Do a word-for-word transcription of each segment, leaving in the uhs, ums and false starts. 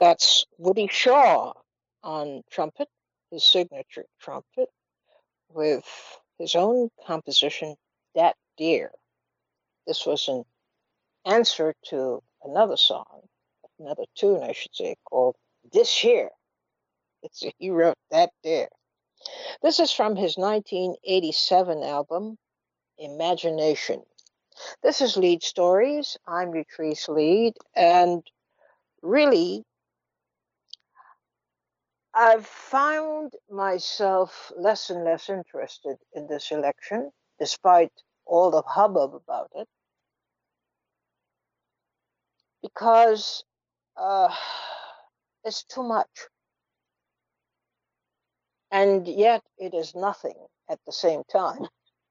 That's Woody Shaw on trumpet, his signature trumpet, with his own composition, That Deer. This was an answer to another song, another tune, I should say, called This Year. It's, he wrote That Deer. This is from his nineteen eighty-seven album, Imagination. This is Lead Stories. I'm Utrice Lead, and really, I've found myself less and less interested in this election, despite all the hubbub about it, because uh, it's too much. And yet it is nothing at the same time.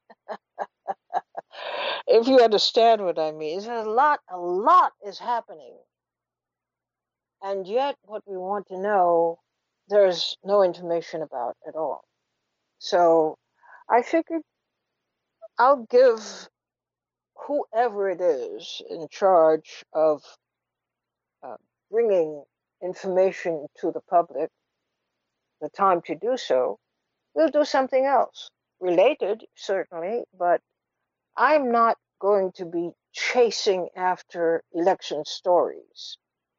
If you understand what I mean, there's a lot, a lot is happening. And yet what we want to know, there's no information about at all. So I figured I'll give whoever it is in charge of uh, bringing information to the public the time to do so. We'll do something else, related certainly, but I'm not going to be chasing after election stories.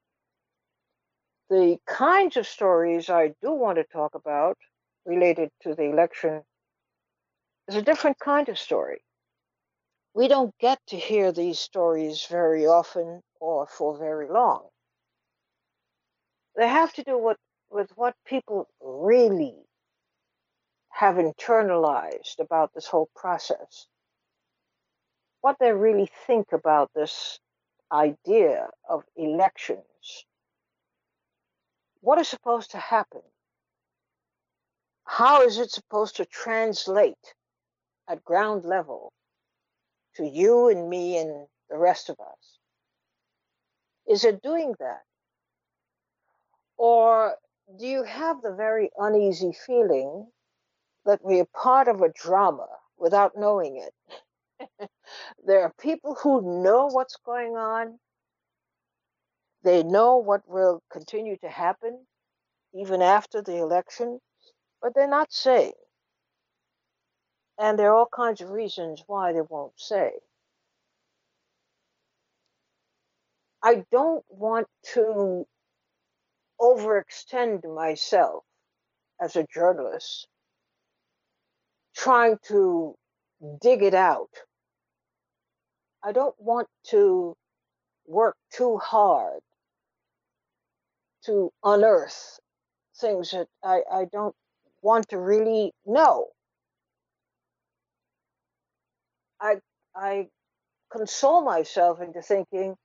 The kinds of stories I do want to talk about related to the election is a different kind of story. We don't get to hear these stories very often or for very long. They have to do with, with what people really have internalized about this whole process, what they really think about this idea of elections. What is supposed to happen? How is it supposed to translate at ground level to you and me and the rest of us? Is it doing that? Or do you have the very uneasy feeling that we are part of a drama without knowing it? There are people who know what's going on. They know what will continue to happen even after the election, but they're not saying. And there are all kinds of reasons why they won't say. I don't want to overextend myself as a journalist trying to dig it out. I don't want to work too hard to unearth things that I, I don't want to really know. I, I console myself into thinking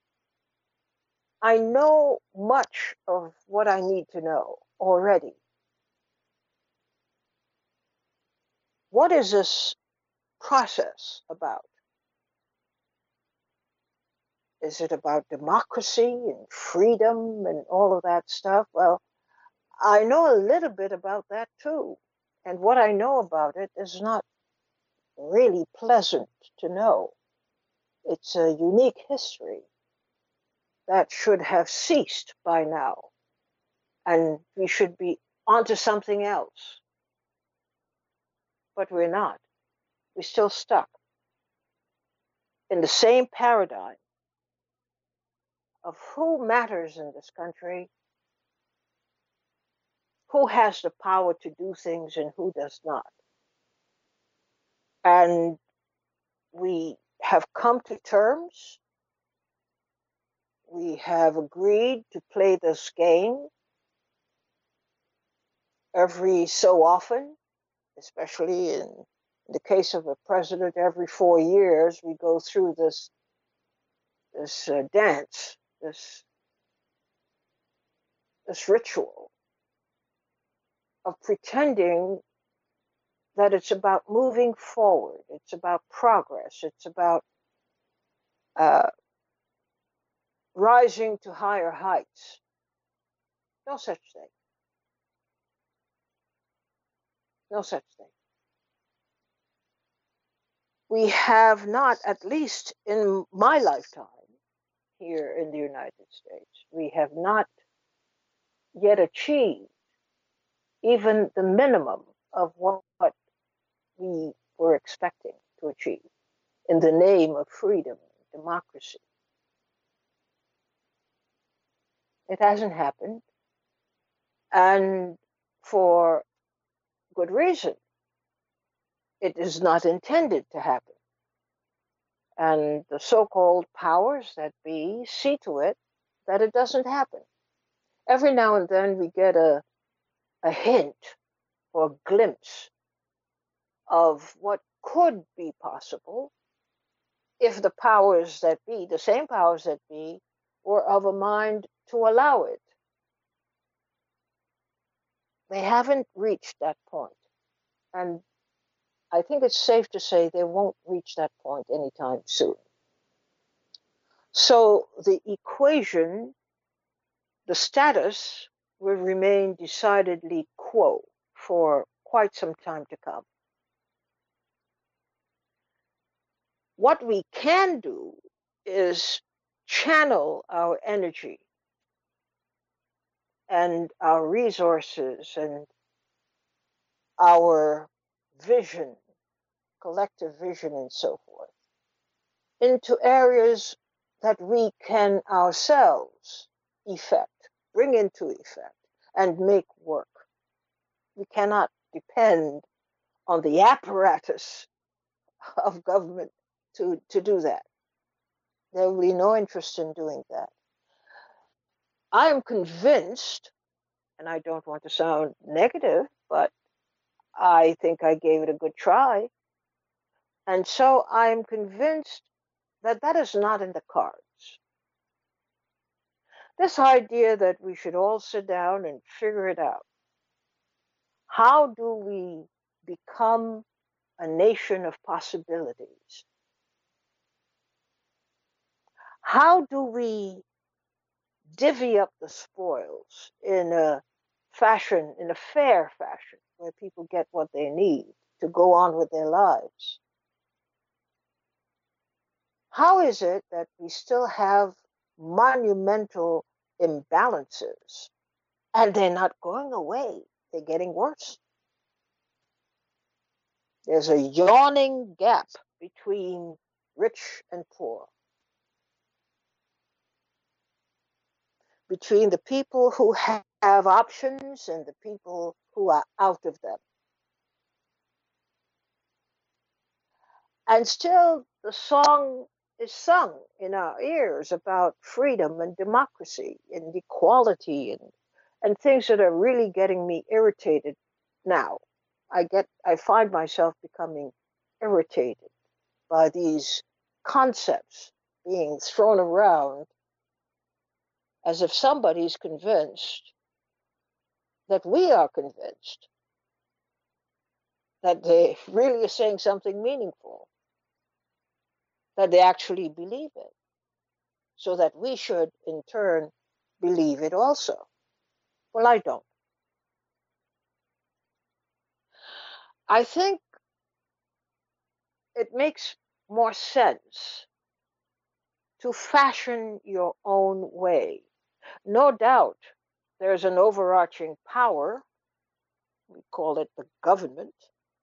I know much of what I need to know already. What is this process about? Is it about democracy and freedom and all of that stuff? Well, I know a little bit about that too. And what I know about it is not really pleasant to know. It's a unique history that should have ceased by now. And we should be onto something else. But we're not. We're still stuck in the same paradigm of who matters in this country, who has the power to do things and who does not. And we have come to terms. We have agreed to play this game every so often, especially in the case of a president. Every four years, we go through this, this uh, dance, this, this ritual of pretending that it's about moving forward, it's about progress, it's about uh, rising to higher heights. No such thing. No such thing. We have not, at least in my lifetime here in the United States, we have not yet achieved even the minimum of what we were expecting to achieve in the name of freedom and democracy. It hasn't happened, and for good reason. It is not intended to happen. And the so called powers that be see to it that it doesn't happen. Every now and then we get a, a hint or a glimpse of what could be possible if the powers that be, the same powers that be, were of a mind to allow it. They haven't reached that point. And I think it's safe to say they won't reach that point anytime soon. So the equation, the status, will remain decidedly quo for quite some time to come. What we can do is channel our energy and our resources and our vision, collective vision, and so forth, into areas that we can ourselves effect, bring into effect, and make work. We cannot depend on the apparatus of government to, to do that. There will be no interest in doing that. I am convinced, and I don't want to sound negative, but I think I gave it a good try. And so I'm convinced that that is not in the cards. This idea that we should all sit down and figure it out. How do we become a nation of possibilities? How do we divvy up the spoils in a fashion, in a fair fashion, where people get what they need to go on with their lives? How is it that we still have monumental imbalances and they're not going away? They're getting worse. There's a yawning gap between rich and poor, between the people who have options and the people who are out of them. And still, the song is sung in our ears about freedom and democracy and equality and, and things that are really getting me irritated now. I get, I find myself becoming irritated by these concepts being thrown around as if somebody's convinced that we are convinced that they really are saying something meaningful, that they actually believe it, so that we should in turn believe it also. Well, I don't. I think it makes more sense to fashion your own way. No doubt there's an overarching power, we call it the government,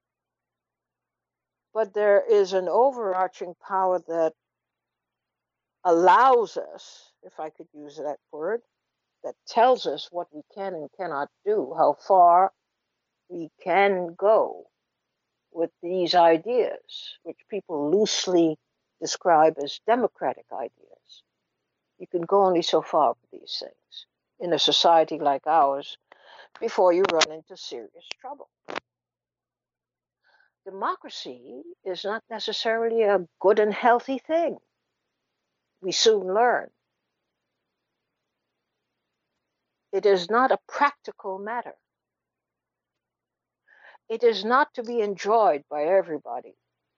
but there is an overarching power that allows us, if I could use that word, that tells us what we can and cannot do, how far we can go with these ideas, which people loosely describe as democratic ideas. You can go only so far with these things in a society like ours before you run into serious trouble. Democracy is not necessarily a good and healthy thing. We soon learn. It is not a practical matter. It is not to be enjoyed by everybody.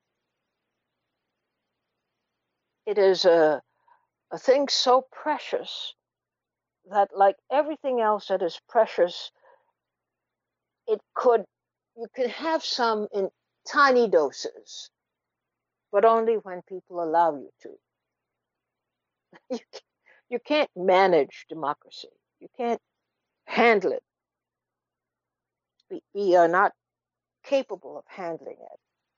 It is a, a thing so precious that, like everything else that is precious, it could, you can have some in tiny doses, but only when people allow you to. You, you can't manage democracy. You can't, handle it. We, we are not capable of handling it.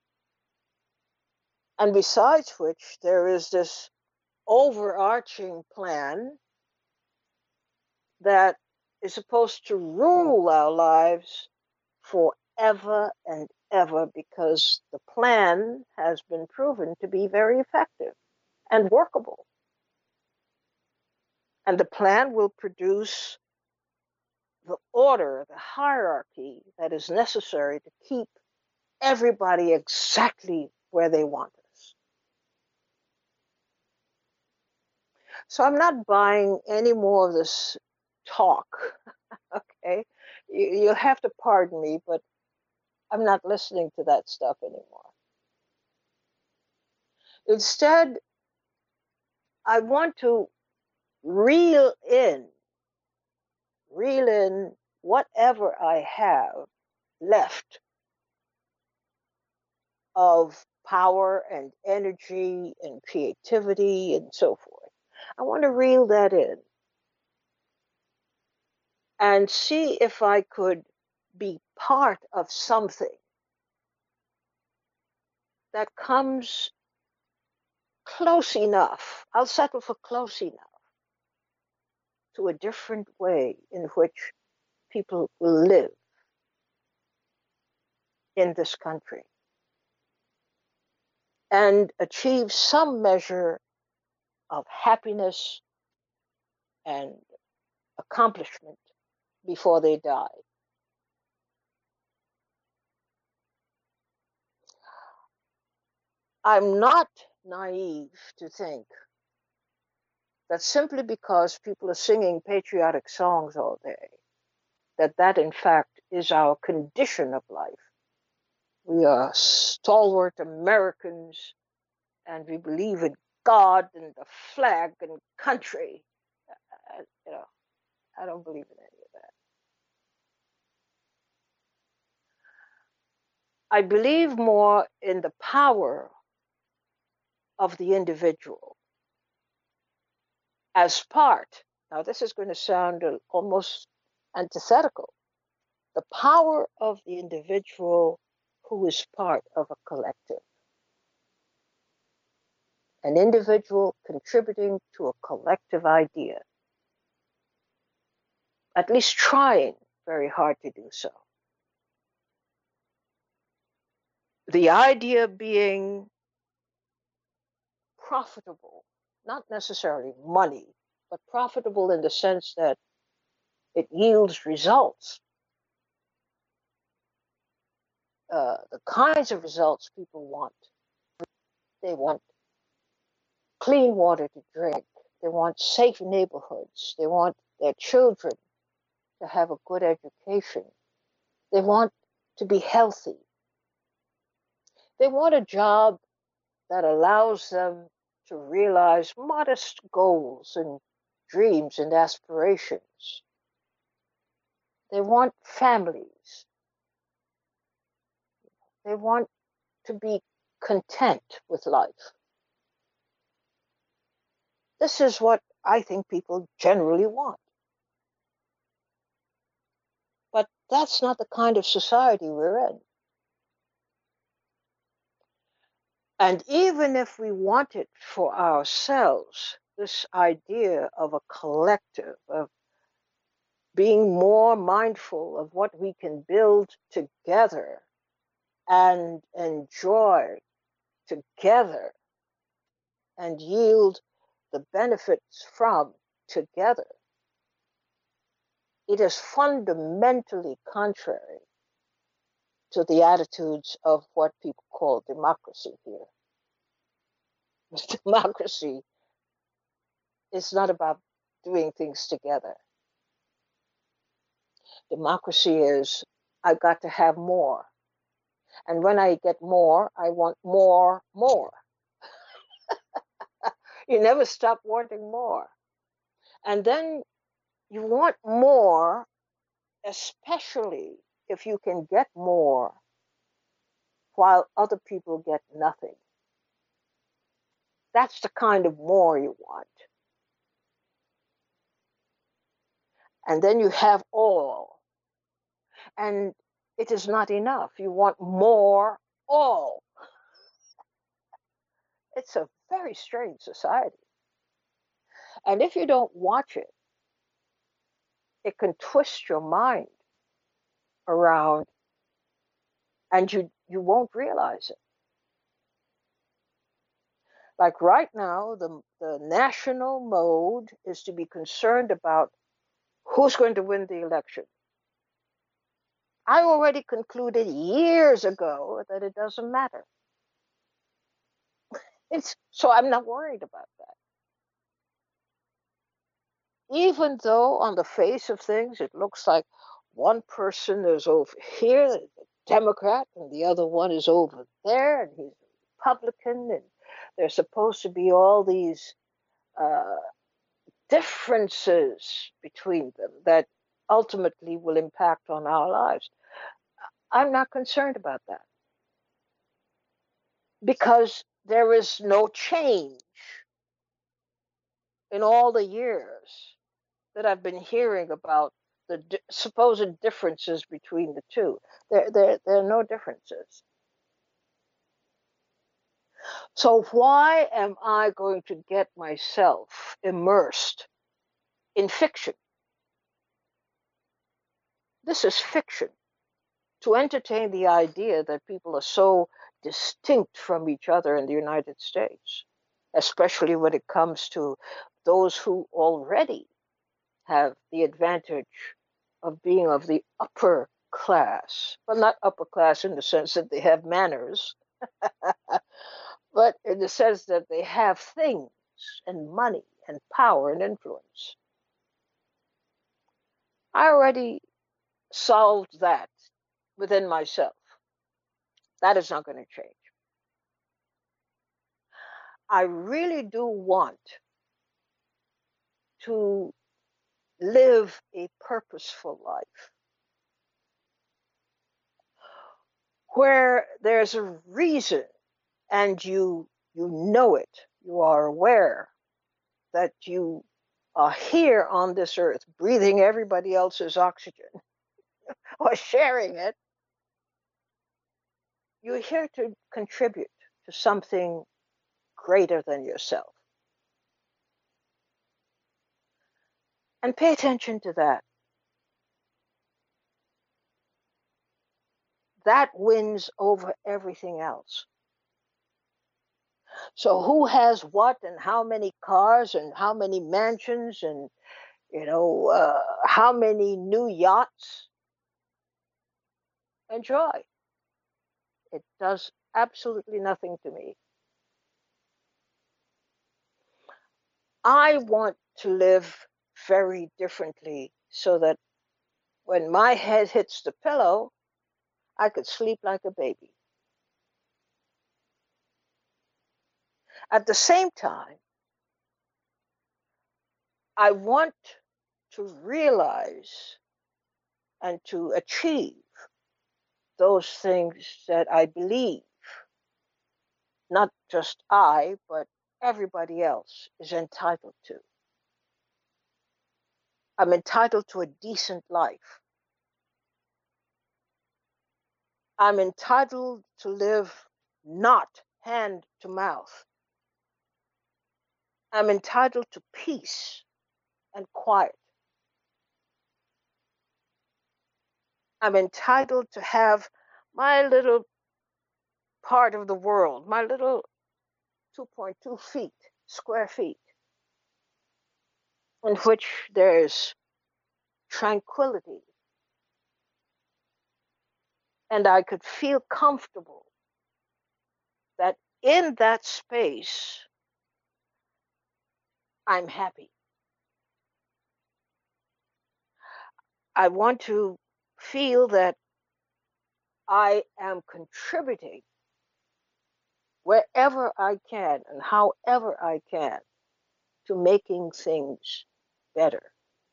And besides which, there is this overarching plan that is supposed to rule our lives forever and ever, because the plan has been proven to be very effective and workable. And the plan will produce the order, the hierarchy that is necessary to keep everybody exactly where they want us. So I'm not buying any more of this talk, okay? You, you'll have to pardon me, but I'm not listening to that stuff anymore. Instead, I want to reel in, reel in whatever I have left of power and energy and creativity and so forth. I want to reel that in and see if I could be part of something that comes close enough. I'll settle for close enough to a different way in which people will live in this country and achieve some measure of happiness and accomplishment before they die. I'm not naive to think that simply because people are singing patriotic songs all day, that that in fact is our condition of life. We are stalwart Americans and we believe in God and the flag and country. I, you know, I don't believe in any of that. I believe more in the power of the individual as part. Now, this is going to sound almost antithetical. The power of the individual who is part of a collective. An individual contributing to a collective idea. At least trying very hard to do so. The idea being profitable, not necessarily money, but profitable in the sense that it yields results. Uh, the kinds of results people want. They want clean water to drink. They want safe neighborhoods. They want their children to have a good education. They want to be healthy. They want a job that allows them to realize modest goals and dreams and aspirations. They want families. They want to be content with life. This is what I think people generally want. But that's not the kind of society we're in. And even if we want it for ourselves, this idea of a collective, of being more mindful of what we can build together and enjoy together and yield the benefits from together, it is fundamentally contrary to the attitudes of what people call democracy here. Democracy is not about doing things together. Democracy is, I've got to have more. And when I get more, I want more, more. You never stop wanting more. And then you want more, especially if you can get more while other people get nothing. That's the kind of more you want. And then you have all. And it is not enough. You want more all. It's a very strange society. And if you don't watch it, it can twist your mind around and you, you won't realize it. Like right now, the, the national mode is to be concerned about who's going to win the election. I already concluded years ago that it doesn't matter. It's, so I'm not worried about that. Even though on the face of things, it looks like one person is over here, a Democrat, and the other one is over there, and he's a Republican, and there's supposed to be all these uh, differences between them that ultimately will impact on our lives. I'm not concerned about that because there is no change in all the years that I've been hearing about the di- supposed differences between the two. There, there, there are no differences. So why am I going to get myself immersed in fiction? This is fiction. To entertain the idea that people are so distinct from each other in the United States, especially when it comes to those who already have the advantage of being of the upper class. Well, not upper class in the sense that they have manners, but in the sense that they have things and money and power and influence. I already solved that within myself. That is not going to change. I really do want to live a purposeful life where there's a reason and you you know it, you are aware that you are here on this earth breathing everybody else's oxygen or sharing it. You're here to contribute to something greater than yourself. And pay attention to that. That wins over everything else. So who has what and how many cars and how many mansions and you know uh, how many new yachts? Enjoy. It does absolutely nothing to me. I want to live very differently so that when my head hits the pillow, I could sleep like a baby. At the same time, I want to realize and to achieve those things that I believe, not just I, but everybody else is entitled to. I'm entitled to a decent life. I'm entitled to live not hand to mouth. I'm entitled to peace and quiet. I'm entitled to have my little part of the world, my little two point two feet, square feet, in which there's tranquility. And I could feel comfortable that in that space, I'm happy. I want to feel that I am contributing wherever I can and however I can to making things better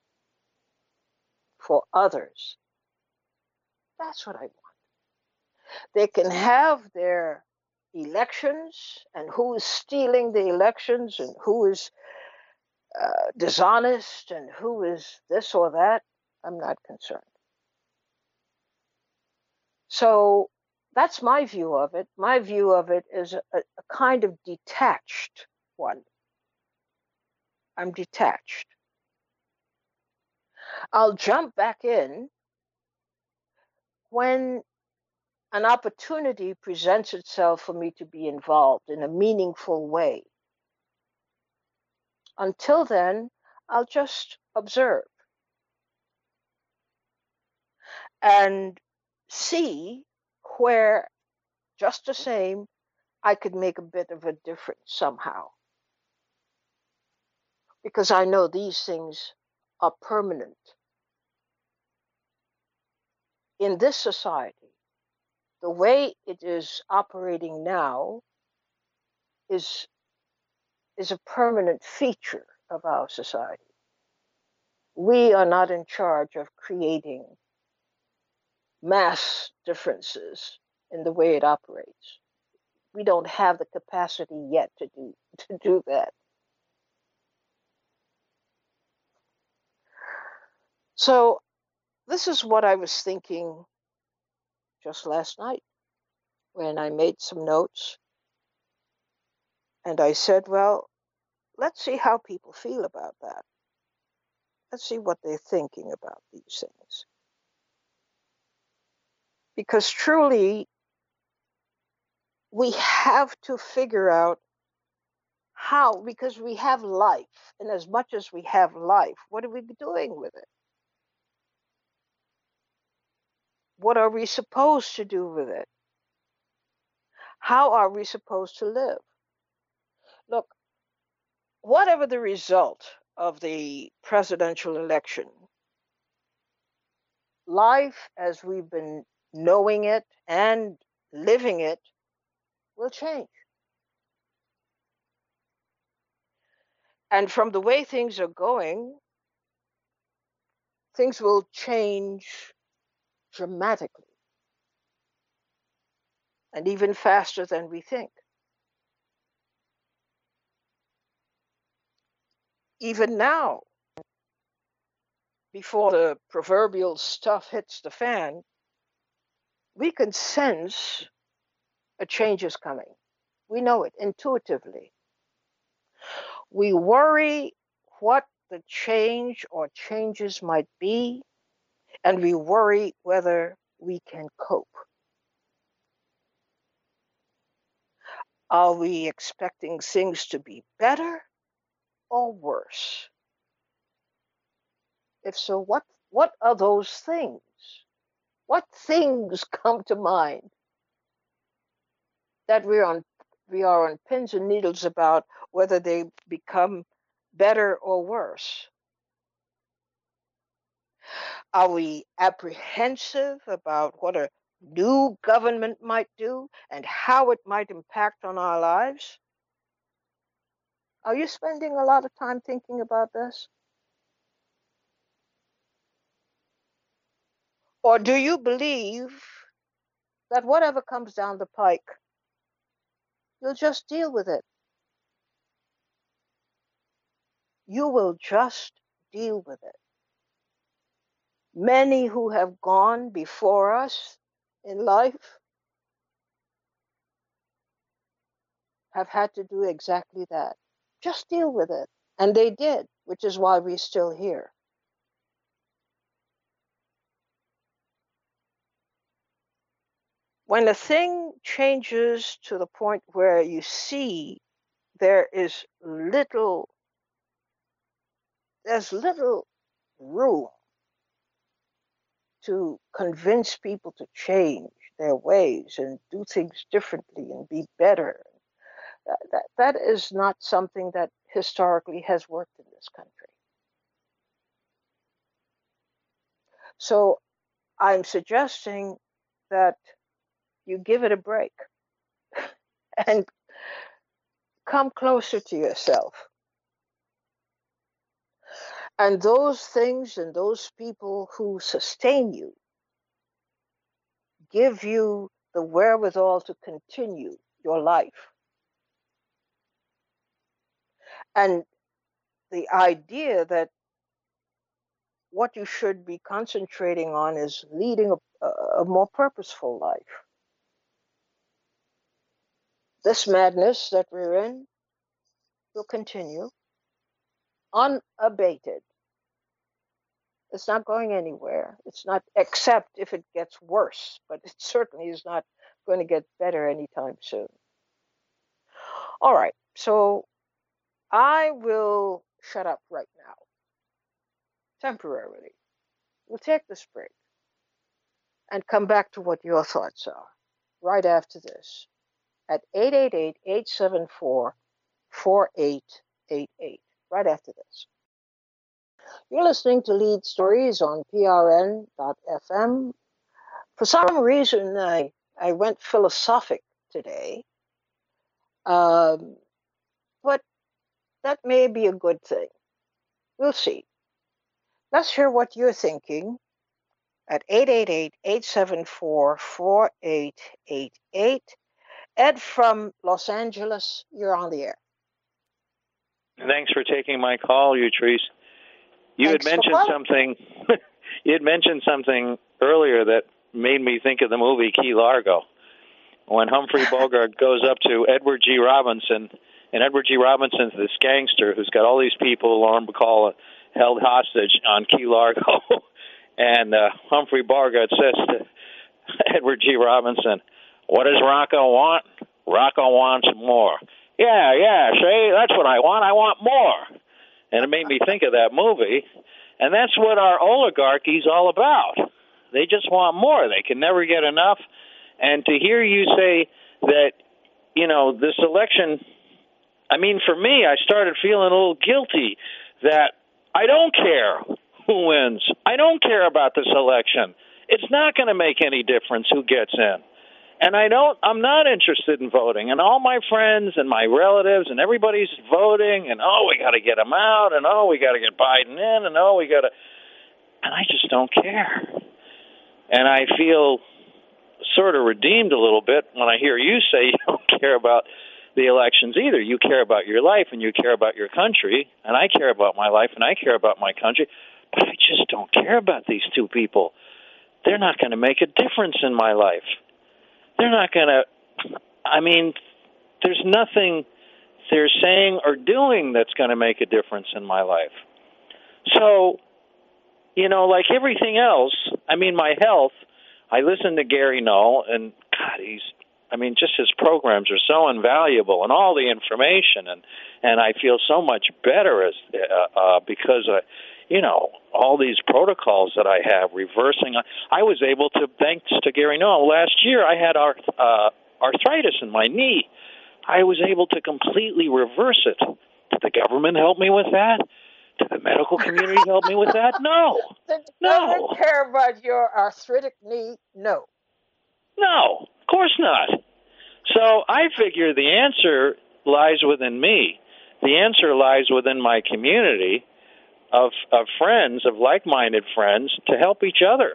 for others. That's what I want. They can have their elections and who is stealing the elections and who is uh, dishonest and who is this or that, I'm not concerned. So that's my view of it. My view of it is a, a kind of detached one. I'm detached. I'll jump back in when an opportunity presents itself for me to be involved in a meaningful way. Until then, I'll just observe and see where, just the same, I could make a bit of a difference somehow. Because I know these things are permanent. In this society, the way it is operating now is, is a permanent feature of our society. We are not in charge of creating mass differences in the way it operates. We don't have the capacity yet to do, to do that. So this is what I was thinking just last night when I made some notes. And I said, well, let's see how people feel about that. Let's see what they're thinking about these things. Because truly, we have to figure out how, because we have life. And as much as we have life, what are we doing with it? What are we supposed to do with it? How are we supposed to live? Look, whatever the result of the presidential election, life as we've been knowing it and living it will change. And from the way things are going, things will change dramatically and even faster than we think. Even now, before the proverbial stuff hits the fan, we can sense a change is coming. We know it intuitively. We worry what the change or changes might be, and we worry whether we can cope. Are we expecting things to be better or worse? If so, what, what are those things? What things come to mind that we're on, we are on pins and needles about whether they become better or worse? Are we apprehensive about what a new government might do and how it might impact on our lives? Are you spending a lot of time thinking about this? Or do you believe that whatever comes down the pike, you'll just deal with it? You will just deal with it. Many who have gone before us in life have had to do exactly that. Just deal with it. And they did, which is why we're still here. When a thing changes to the point where you see there is little, there's little room to convince people to change their ways and do things differently and be better, that, that, that is not something that historically has worked in this country. So I'm suggesting that you give it a break and come closer to yourself. And those things and those people who sustain you give you the wherewithal to continue your life. And the idea that what you should be concentrating on is leading a, a more purposeful life. This madness that we're in will continue unabated. It's not going anywhere. It's not, except if it gets worse, but it certainly is not going to get better anytime soon. All right, so I will shut up right now, temporarily. We'll take this break and come back to what your thoughts are right after this at eight eight eight, eight seven four, four eight eight eight, right after this. You're listening to Lead Stories on P R N dot F M. For some reason, I, I went philosophic today, um, but that may be a good thing. We'll see. Let's hear what you're thinking at eight eight eight, eight seven four, four eight eight eight. Ed from Los Angeles, you're on the air. Thanks for taking my call, Utrice. You Thanks had mentioned something. You had mentioned something earlier that made me think of the movie Key Largo, when Humphrey Bogart goes up to Edward G. Robinson, and Edward G. Robinson's this gangster who's got all these people, Lauren Bacall, held hostage on Key Largo, and uh, Humphrey Bogart says to Edward G. Robinson, "What does Rocco want? Rocco wants more." Yeah, yeah, see, that's what I want. I want more. And it made me think of that movie. And that's what our oligarchy's all about. They just want more. They can never get enough. And to hear you say that, you know, this election, I mean, for me, I started feeling a little guilty that I don't care who wins. I don't care about this election. It's not going to make any difference who gets in. And I don't, I'm not interested in voting. And all my friends and my relatives and everybody's voting, and oh, we got to get them out, and oh, we got to get Biden in, and oh, we got to, and I just don't care. And I feel sort of redeemed a little bit when I hear you say you don't care about the elections either. You care about your life and you care about your country, and I care about my life and I care about my country, but I just don't care about these two people. They're not going to make a difference in my life. They're not going to, I mean, there's nothing they're saying or doing that's going to make a difference in my life. So, you know, like everything else, I mean, my health, I listen to Gary Null, and God, he's, I mean, just his programs are so invaluable, and all the information, and, and I feel so much better as uh, uh, because, I, you know, all these protocols that I have, reversing. I was able to, thanks to Gary Null, last year I had arth, uh, arthritis in my knee. I was able to completely reverse it. Did the government help me with that? Did the medical community help me with that? No. Did the no. government care about your arthritic knee? No. No, of course not. So I figure the answer lies within me. The answer lies within my community of, of friends, of like-minded friends, to help each other.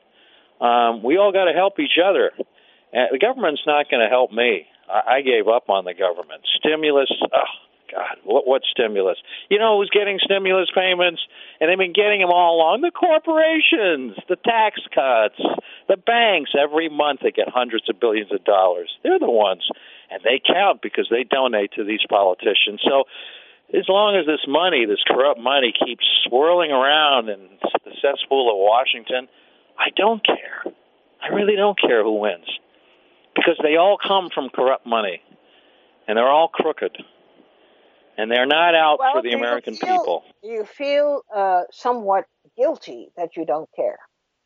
Um, we all got to help each other. Uh, the government's not going to help me. I, I gave up on the government. Stimulus, oh, God, what, what stimulus? You know who's getting stimulus payments? And they've been getting them all along. The corporations, the tax cuts, the banks. Every month they get hundreds of billions of dollars. They're the ones. And they count because they donate to these politicians. So as long as this money, this corrupt money, keeps swirling around in the cesspool of Washington, I don't care. I really don't care who wins, because they all come from corrupt money, and they're all crooked, and they're not out well, for the American feel, people. You feel uh, somewhat guilty that you don't care.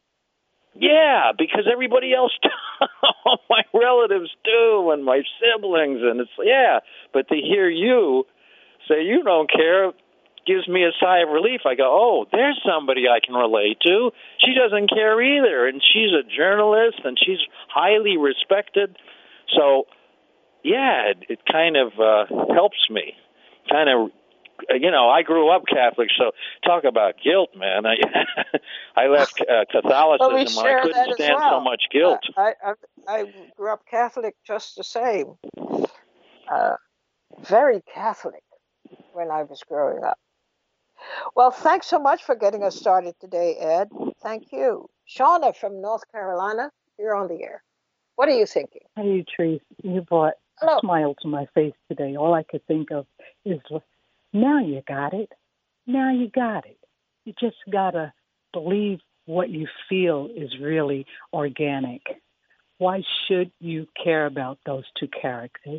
Yeah, because everybody else, all my relatives do, and my siblings, and it's, yeah, but to hear you say you don't care gives me a sigh of relief. I go, oh, there's somebody I can relate to. She doesn't care either, and she's a journalist, and she's highly respected. So, yeah, it, it kind of uh, helps me. Kind of, you know, I grew up Catholic, so talk about guilt, man. I, I left uh, Catholicism well, when I couldn't stand well. so much guilt. Uh, I, I I grew up Catholic just the same. Uh, very Catholic when I was growing up. Well, thanks so much for getting us started today, Ed. Thank you. Shauna from North Carolina, you're on the air. What are you thinking? Hey, Trace, you brought a Hello. smile to my face today. All I could think of is, now you got it. Now you got it. You just got to believe what you feel is really organic. Why should you care about those two characters?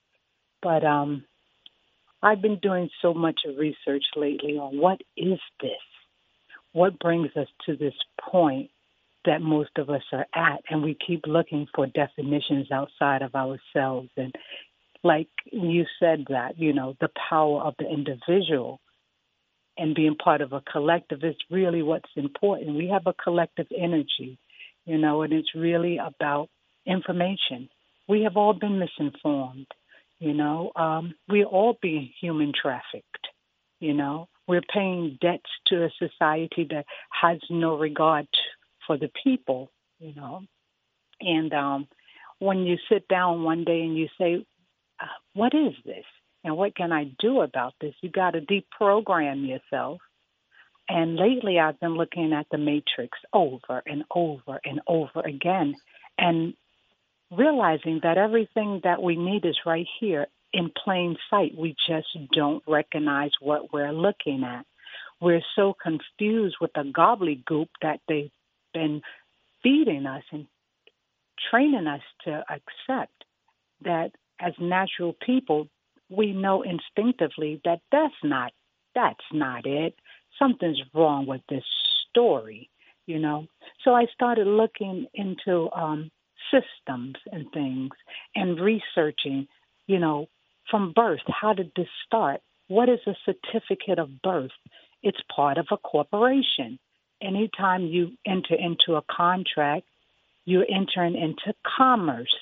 But um, I've been doing so much research lately on what is this? What brings us to this point that most of us are at? And we keep looking for definitions outside of ourselves. And like you said that, you know, the power of the individual and being part of a collective is really what's important. We have a collective energy, you know, and it's really about information. We have all been misinformed, you know. Um, we're all being human trafficked, you know. We're paying debts to a society that has no regard for the people, you know. And um, when you sit down one day and you say, uh, what is this? And what can I do about this? You got to deprogram yourself. And lately I've been looking at the Matrix over and over and over again and realizing that everything that we need is right here in plain sight. We just don't recognize what we're looking at. We're so confused with the gobbledygook that they've been feeding us and training us to accept that as natural people, we know instinctively that that's not, that's not it. Something's wrong with this story, you know. So I started looking into um, systems and things and researching, you know, from birth. How did this start? What is a certificate of birth? It's part of a corporation. Anytime you enter into a contract, you're entering into commerce.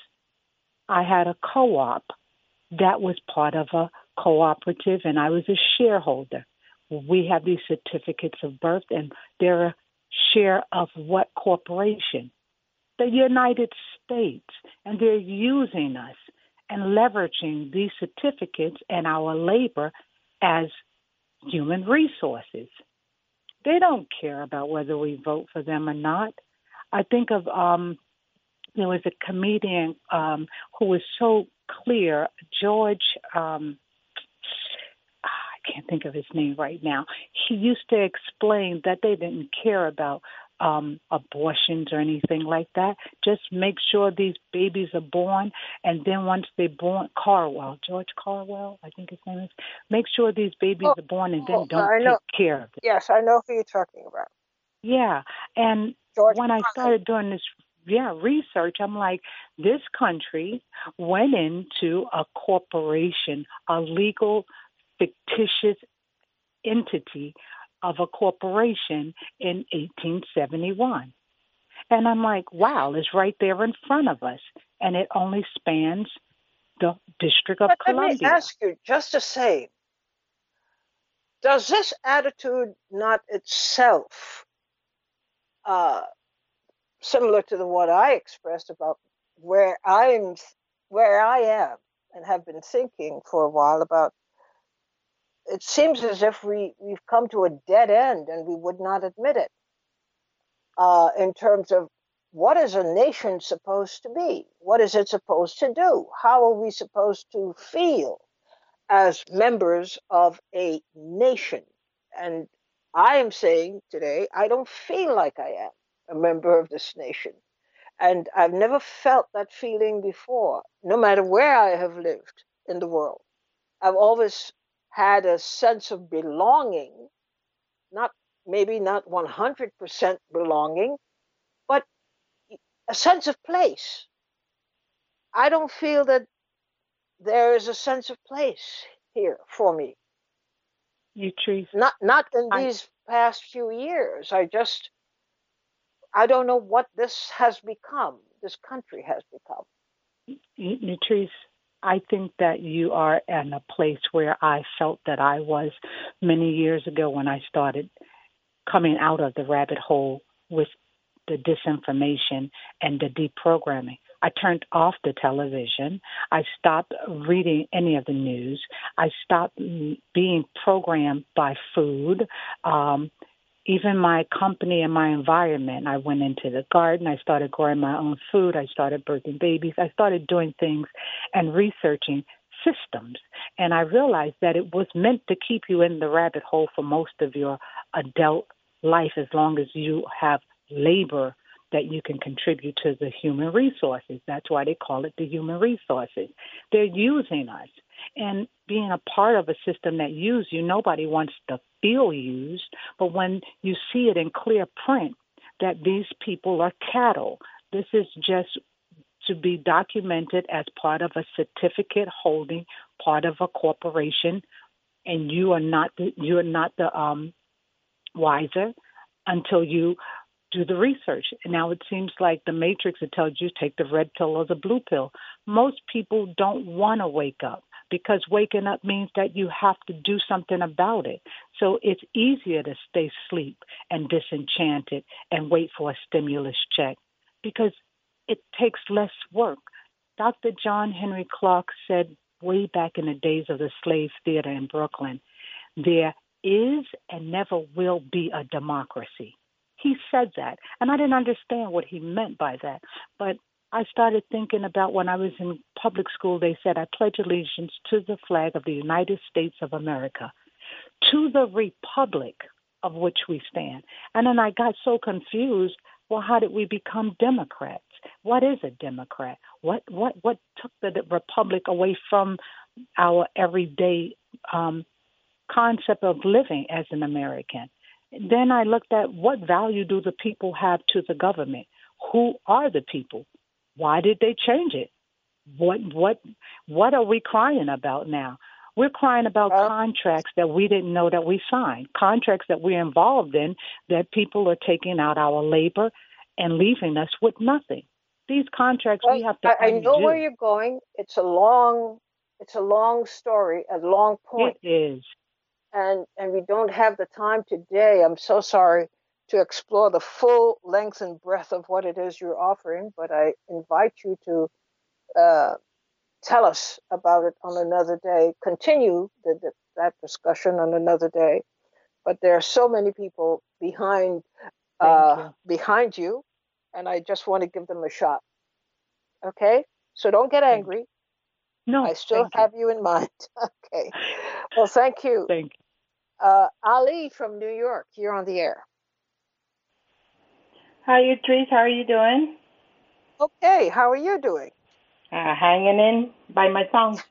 I had a co-op that was part of a cooperative, and I was a shareholder. We have these certificates of birth, and they're a share of what corporation? The United States. And they're using us and leveraging these certificates and our labor as human resources. They don't care about whether we vote for them or not. I think of um, there was a comedian um, who was so clear, George, um, I can't think of his name right now. He used to explain that they didn't care about um, abortions or anything like that. Just make sure these babies are born, and then once they're born, Carwell, George Carwell, I think his name is, make sure these babies Oh, are born and oh, then don't I take know. care of them. Yes, I know who you're talking about. Yeah, and George when I Carlin. started doing this, yeah, research, I'm like, this country went into a corporation, a legal, fictitious entity of a corporation in eighteen seventy-one. And I'm like, wow, it's right there in front of us. And it only spans the District of But let me Columbia. ask you, just to say, does this attitude not itself, uh, similar to the what I expressed about where I'm, where I am, and have been thinking for a while about, it seems as if we we've come to a dead end, and we would not admit it. Uh, in terms of what is a nation supposed to be? What is it supposed to do? How are we supposed to feel as members of a nation? And I am saying today, I don't feel like I am a member of this nation. And I've never felt that feeling before, no matter where I have lived in the world. I've always had a sense of belonging, not maybe not one hundred percent belonging, but a sense of place. I don't feel that there is a sense of place here for me. Utrice, Not not in I, these past few years. I just I don't know what this has become. This country has become. Utrice, I think that you are in a place where I felt that I was many years ago when I started coming out of the rabbit hole with the disinformation and the deprogramming. I turned off the television. I stopped reading any of the news. I stopped being programmed by food. Um, even my company and my environment. I went into the garden. I started growing my own food. I started birthing babies. I started doing things and researching systems. And I realized that it was meant to keep you in the rabbit hole for most of your adult life, as long as you have labor that you can contribute to the human resources. That's why they call it the human resources. They're using us. And being a part of a system that uses you, nobody wants to feel used. But when you see it in clear print that these people are cattle, this is just to be documented as part of a certificate holding part of a corporation, and you are not the, you are not the um, wiser until you do the research. Now it seems like the Matrix, it tells you take the red pill or the blue pill. Most people don't want to wake up, because waking up means that you have to do something about it. So it's easier to stay asleep and disenchanted and wait for a stimulus check, because it takes less work. Doctor John Henry Clark said way back in the days of the Slave Theater in Brooklyn, there is and never will be a democracy. He said that, and I didn't understand what he meant by that. But I started thinking about when I was in public school, they said, I pledge allegiance to the flag of the United States of America, to the republic of which we stand. And then I got so confused. Well, how did we become Democrats? What is a Democrat? What what what took the republic away from our everyday um, concept of living as an American? Then I looked at what value do the people have to the government? Who are the people? Why did they change it? What what what are we crying about now? We're crying about Well, contracts that we didn't know that we signed, contracts that we're involved in, that people are taking out our labor and leaving us with nothing. These contracts well, we have to I, I know where undo. you're going. It's a long, it's a long story, a long It point, is. and and we don't have the time today. I'm so sorry to explore the full length and breadth of what it is you're offering, but I invite you to uh, tell us about it on another day. Continue the, the, that discussion on another day. But there are so many people behind Thank uh, you. behind you, and I just want to give them a shot. Okay, so don't get Thank you. angry. I No, still thank you. have you in mind. Okay. Well, thank you, Thank you. uh, Ali from New York. You're on the air. Hi, you Trees. How are you doing? Okay, how are you doing? Uh, hanging in by my song.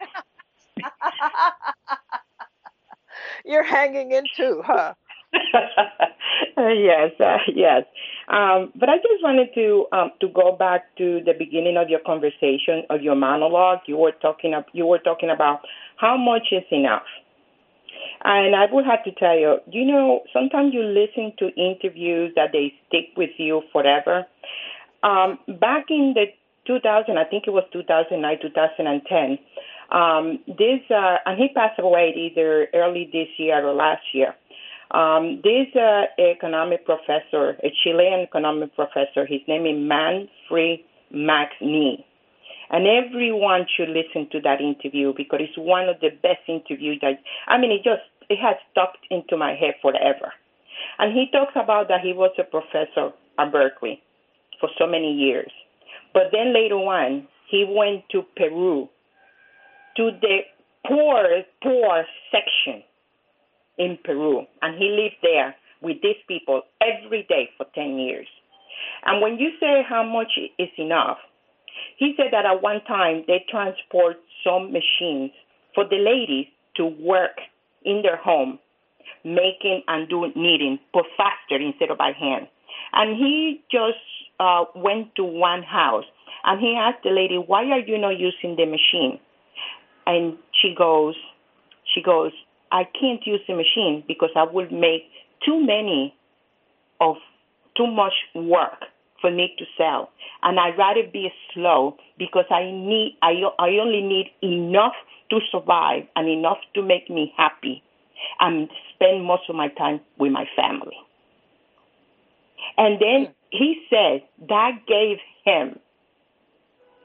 You're hanging in too, huh? Uh, yes, uh, yes. Um, but I just wanted to um, to go back to the beginning of your conversation, of your monologue. You were talking up, you were talking about how much is enough. And I would have to tell you, you know, sometimes you listen to interviews that they stick with you forever. Um, back in the two thousand, I think it was two thousand nine, two thousand ten, um, this, uh, and he passed away either early this year or last year. Um, this uh, economic professor, a Chilean economic professor, his name is Manfred Magni. And everyone should listen to that interview because it's one of the best interviews that, I mean, it just, it has stuck into my head forever. And he talks about that he was a professor at Berkeley for so many years. But then later on, he went to Peru, to the poor, poor section in Peru. And he lived there with these people every day for ten years. And when you say how much is enough, he said that at one time they transport some machines for the ladies to work in their home, making and doing knitting, but faster instead of by hand. And he just uh, went to one house and he asked the lady, why are you not using the machine? And she goes, she goes, I can't use the machine because I would make too many of too much work for me to sell. And I'd rather be slow because I need, I, I only need enough to survive and enough to make me happy and spend most of my time with my family. And then he said that gave him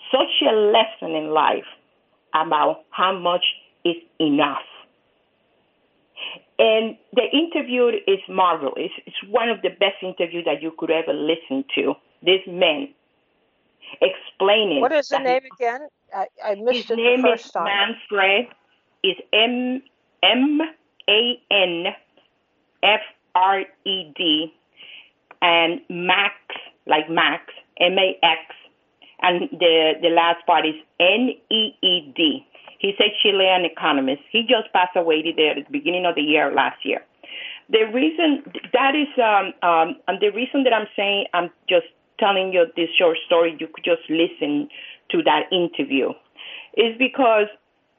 such a lesson in life about how much is enough. And the interview is marvelous. It's one of the best interviews that you could ever listen to. This man explaining. What is the name his, again? I, I missed his it name the first is time. Manfred. Is M M A N F R E D, and Max, like Max, M A X, and the, the last part is N E E D. He's a Chilean economist. He just passed away there at the beginning of the year last year. The reason that is, um, um, and the reason that I'm saying, I'm just telling you this short story, you could just listen to that interview, is because,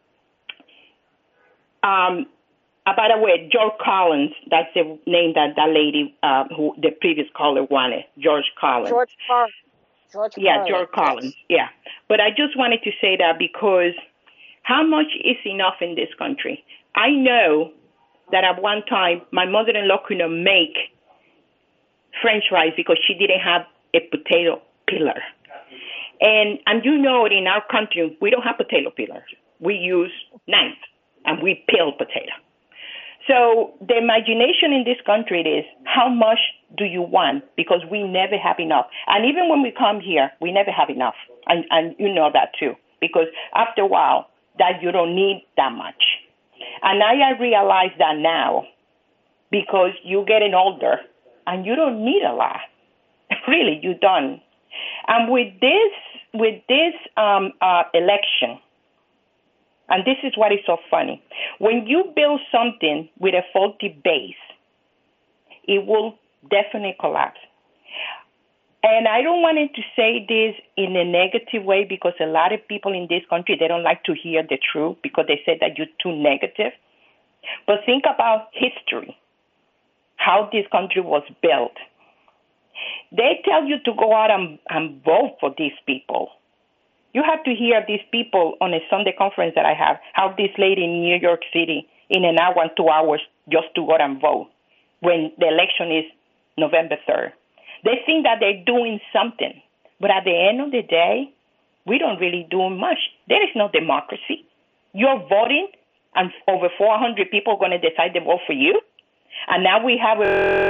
um, uh, by the way, George Collins, that's the name that that lady, uh, who the previous caller wanted, George Collins. George Carlin. George yeah, Carlin. George Collins, Yes. yeah. But I just wanted to say that because how much is enough in this country? I know that at one time my mother-in-law couldn't make French fries because she didn't have a potato peeler. And and you know in our country we don't have potato peelers. We use knife and we peel potato. So the imagination in this country is how much do you want? Because we never have enough. And even when we come here, we never have enough. And and you know that too. Because after a while that you don't need that much. And I realize that now because you're getting older and you don't need a lot. Really, you don't. And with this, with this um, uh, election, and this is what is so funny, when you build something with a faulty base, it will definitely collapse. And I don't want to say this in a negative way because a lot of people in this country, they don't like to hear the truth because they say that you're too negative. But think about history, how this country was built. They tell you to go out and, and vote for these people. You have to hear these people on a Sunday conference that I have, how this lady in New York City in an hour and two hours just to go out and vote when the election is November third. They think that they're doing something. But at the end of the day, we don't really do much. There is no democracy. You're voting, and over four hundred people are going to decide to vote for you. And now we have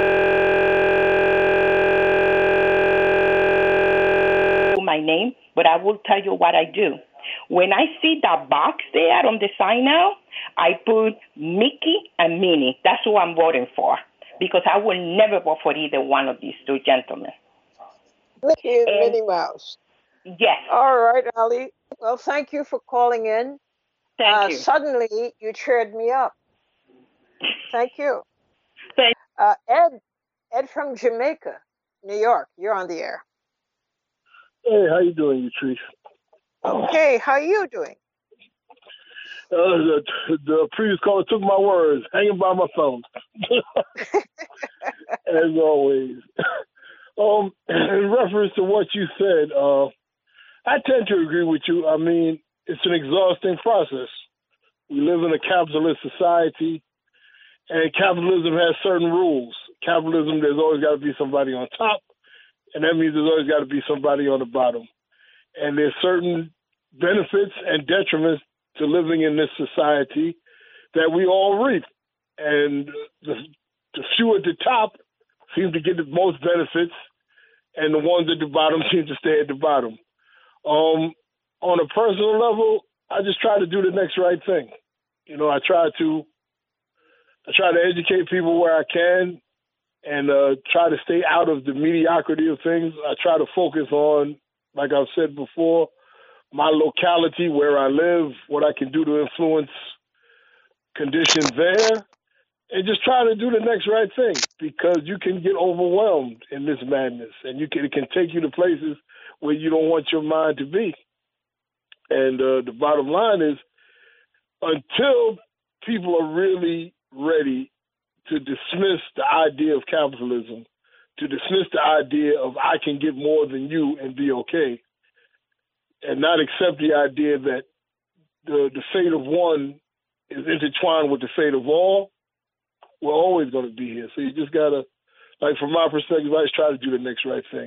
a my name, but I will tell you what I do. When I see that box there on the sign now, I put Mickey and Minnie. That's who I'm voting for because I will never vote for either one of these two gentlemen. Mickey and, and Minnie Mouse. Yes. All right, Ali. Well, thank you for calling in. Thank uh, you. Suddenly, you cheered me up. Thank you. Thank uh, Ed, Ed from Jamaica, New York. You're on the air. Hey, how you doing, Yatrice? Okay, how are you doing? Uh, the, the previous caller took my words, hanging by my phone, as always. Um, in reference to what you said, uh, I tend to agree with you. I mean, it's an exhausting process. We live in a capitalist society, and capitalism has certain rules. Capitalism, there's always got to be somebody on top, and that means there's always got to be somebody on the bottom. And there's certain benefits and detriments to living in this society that we all reap. And the, the few at the top seem to get the most benefits, and the ones at the bottom seem to stay at the bottom. Um, on a personal level, I just try to do the next right thing. You know, I try to I try to educate people where I can and uh, try to stay out of the mediocrity of things. I try to focus on, like I've said before, my locality, where I live, what I can do to influence conditions there, and just try to do the next right thing, because you can get overwhelmed in this madness, and you can, it can take you to places where you don't want your mind to be. And uh, the bottom line is, until people are really ready to dismiss the idea of capitalism, to dismiss the idea of I can get more than you and be okay, and not accept the idea that the, the fate of one is intertwined with the fate of all, we're always going to be here. So you just got to, like from my perspective, I just try to do the next right thing.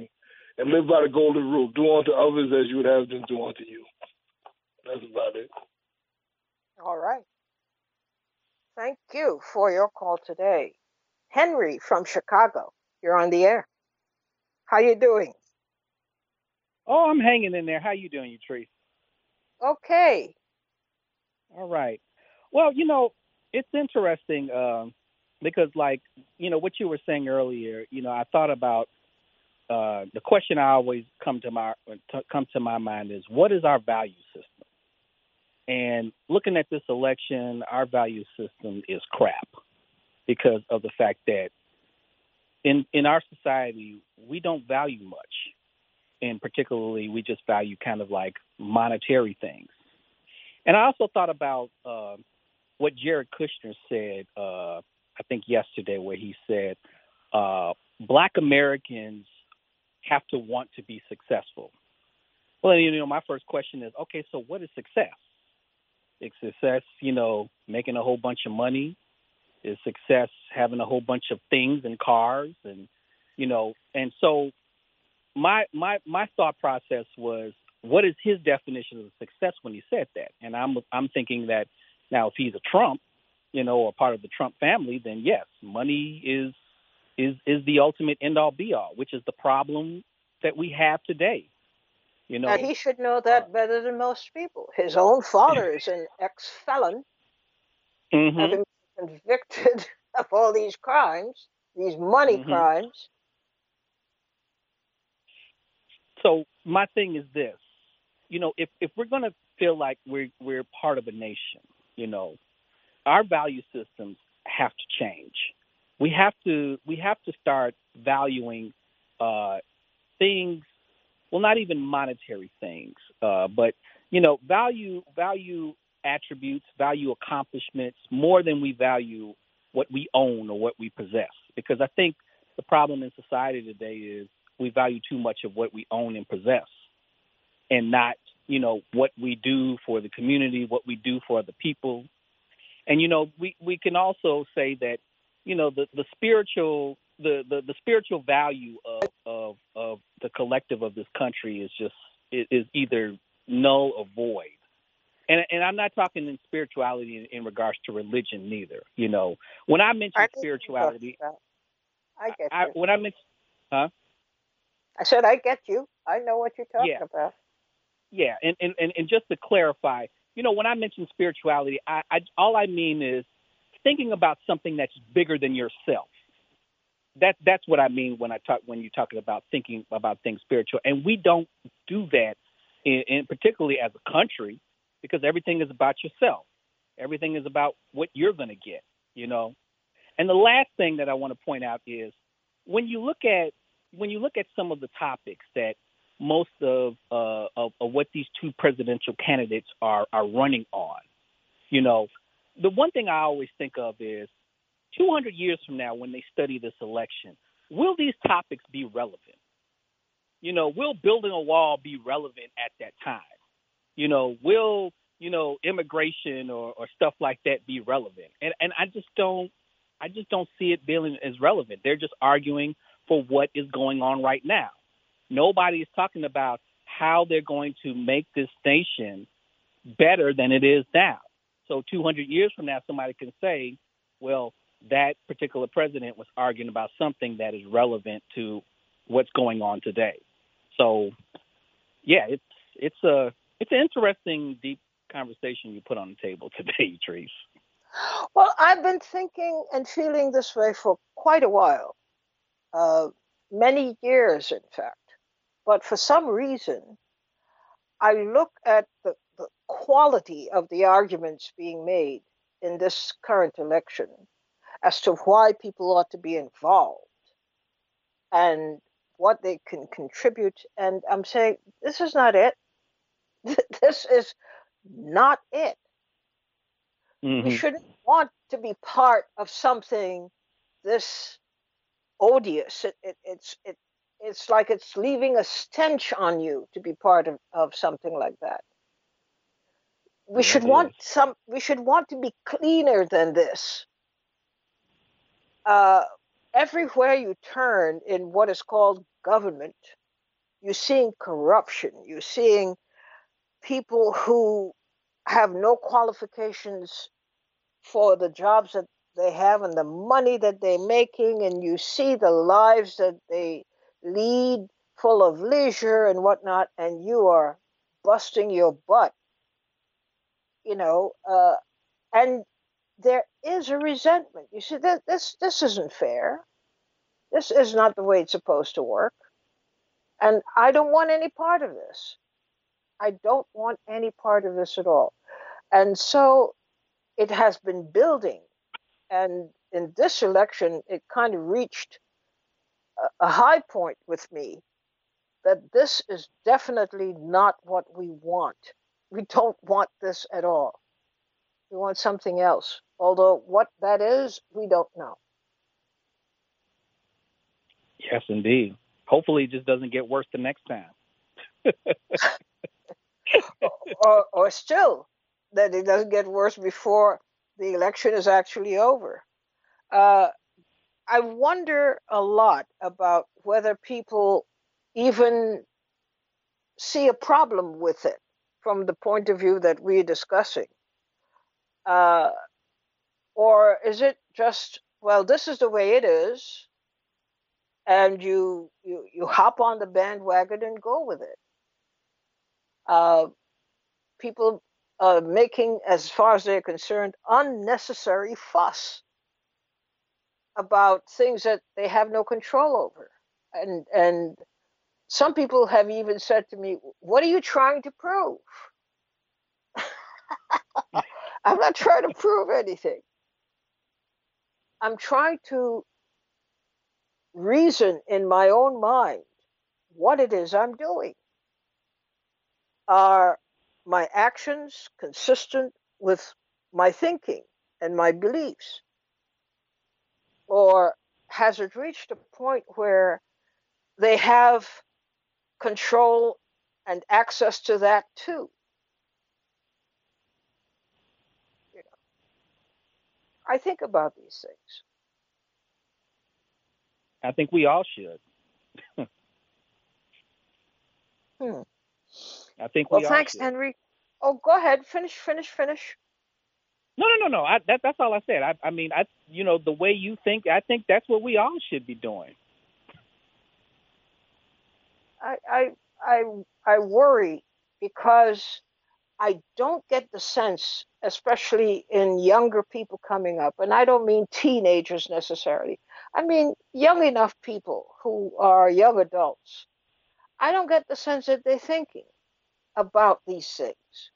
and live by the golden rule: do unto others as you would have them do unto you. That's about it. All right. Thank you for your call today. Henry from Chicago, you're on the air. How you doing? Oh, I'm hanging in there. How you doing, Yatrice? Okay. All right. Well, you know, it's interesting um, because, like, you know, what you were saying earlier. You know, I thought about uh, the question I always come to my to come to my mind is, what is our value system? And looking at this election, our value system is crap because of the fact that in in our society we don't value much, and particularly we just value kind of like monetary things. And I also thought about uh, what Jared Kushner said, uh, I think yesterday, where he said, uh, Black Americans have to want to be successful. Well, you know, my first question is, okay, so what is success? Is success, you know, making a whole bunch of money? Is success having a whole bunch of things and cars? And, you know, and so my my my thought process was, what is his definition of success when he said that? And I'm I'm thinking that now, if he's a Trump, you know, or part of the Trump family, then yes, money is is is the ultimate end all be all, which is the problem that we have today. You know, And he should know that uh, better than most people. His own father is an ex-felon, mm-hmm. having been convicted of all these crimes, these money mm-hmm. crimes. So my thing is this, you know, if, if we're going to feel like we're we're part of a nation, you know, our value systems have to change. We have to we have to start valuing uh, things. Well, not even monetary things, uh, but, you know, value value attributes, value accomplishments more than we value what we own or what we possess. Because I think the problem in society today is we value too much of what we own and possess and not, you know, what we do for the community, what we do for other people. And, you know, we, we can also say that, you know, the, the spiritual The, the, the spiritual value of, of of the collective of this country is just is either null or void, and and I'm not talking in spirituality in, in regards to religion neither. You know, when I mention I spirituality, I get I, you. when I mention, huh? I said I get you. I know what you're talking yeah. about. Yeah, and, and, and, and just to clarify, you know, when I mention spirituality, I, I all I mean is thinking about something that's bigger than yourself. That that's what I mean when I talk when you're talking about thinking about things spiritual, and we don't do that, in, in particularly as a country, because everything is about yourself. Everything is about what you're going to get, you know. And the last thing that I want to point out is when you look at when you look at some of the topics that most of uh, of, of what these two presidential candidates are are running on, you know, the one thing I always think of is, two hundred years from now, when they study this election, will these topics be relevant? You know, will building a wall be relevant at that time? You know, will, you know, immigration or, or stuff like that be relevant? And and I just don't, I just don't see it being as relevant. They're just arguing for what is going on right now. Nobody is talking about how they're going to make this nation better than it is now. So two hundred years from now, somebody can say, well, that particular president was arguing about something that is relevant to what's going on today. So, yeah, it's it's a it's an interesting, deep conversation you put on the table today, Trace. Well, I've been thinking and feeling this way for quite a while, uh, many years, in fact. But for some reason, I look at the, the quality of the arguments being made in this current election as to why people ought to be involved and what they can contribute. And I'm saying, this is not it. This is not it. Mm-hmm. We shouldn't want to be part of something this odious. It, it, it's it, it's like it's leaving a stench on you to be part of, of something like that. We yeah, should want is. some. We should want to be cleaner than this. Uh, everywhere you turn in what is called government, You're seeing corruption. You're seeing people who have no qualifications for the jobs that they have and the money that they're making, and you see the lives that they lead full of leisure and whatnot, and you are busting your butt, you know, uh, and there is a resentment. You see, that this this isn't fair. This is not the way it's supposed to work, and I don't want any part of this. I don't want any part of this at all. And so it has been building. And in this election, it kind of reached a, a high point with me that this is definitely not what we want. We don't want this at all. We want something else. Although what that is, we don't know. Yes, indeed. Hopefully it just doesn't get worse the next time. or, or still, that it doesn't get worse before the election is actually over. Uh, I wonder a lot about whether people even see a problem with it from the point of view that we're discussing. Uh, or is it just, well, this is the way it is, and you you, you hop on the bandwagon and go with it? Uh, people uh, making, as far as they're concerned, unnecessary fuss about things that they have no control over. And and some people have even said to me, "What are you trying to prove?" I'm not trying to prove anything. I'm trying to reason in my own mind what it is I'm doing. Are my actions consistent with my thinking and my beliefs? Or has it reached a point where they have control and access to that too? You know, I think about these things. I think we all should. hmm. I think Well, we all thanks, should. Henry. Oh, go ahead. Finish, finish, finish. No, no, no, no. I, that, that's all I said. I, I mean, I, you know, the way you think, I think that's what we all should be doing. I, I, I, I worry because I don't get the sense, especially in younger people coming up, and I don't mean teenagers necessarily. I mean young enough people who are young adults. I don't get the sense that they're thinking about these things.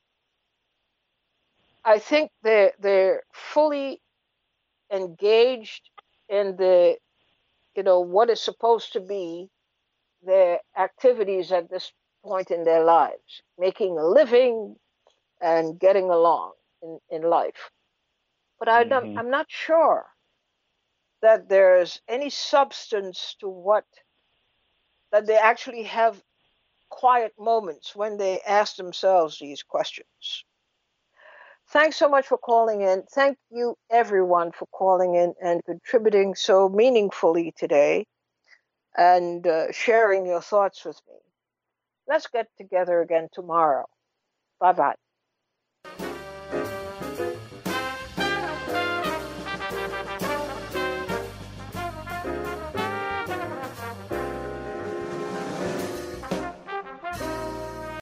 I think they're they're fully engaged in the, you know, what is supposed to be their activities at this point in their lives, making a living and getting along in, in life. But I don't, Mm-hmm. I'm not sure that there's any substance to what, that they actually have quiet moments when they ask themselves these questions. Thanks so much for calling in. Thank you, everyone, for calling in and contributing so meaningfully today and uh, sharing your thoughts with me. Let's get together again tomorrow. Bye bye.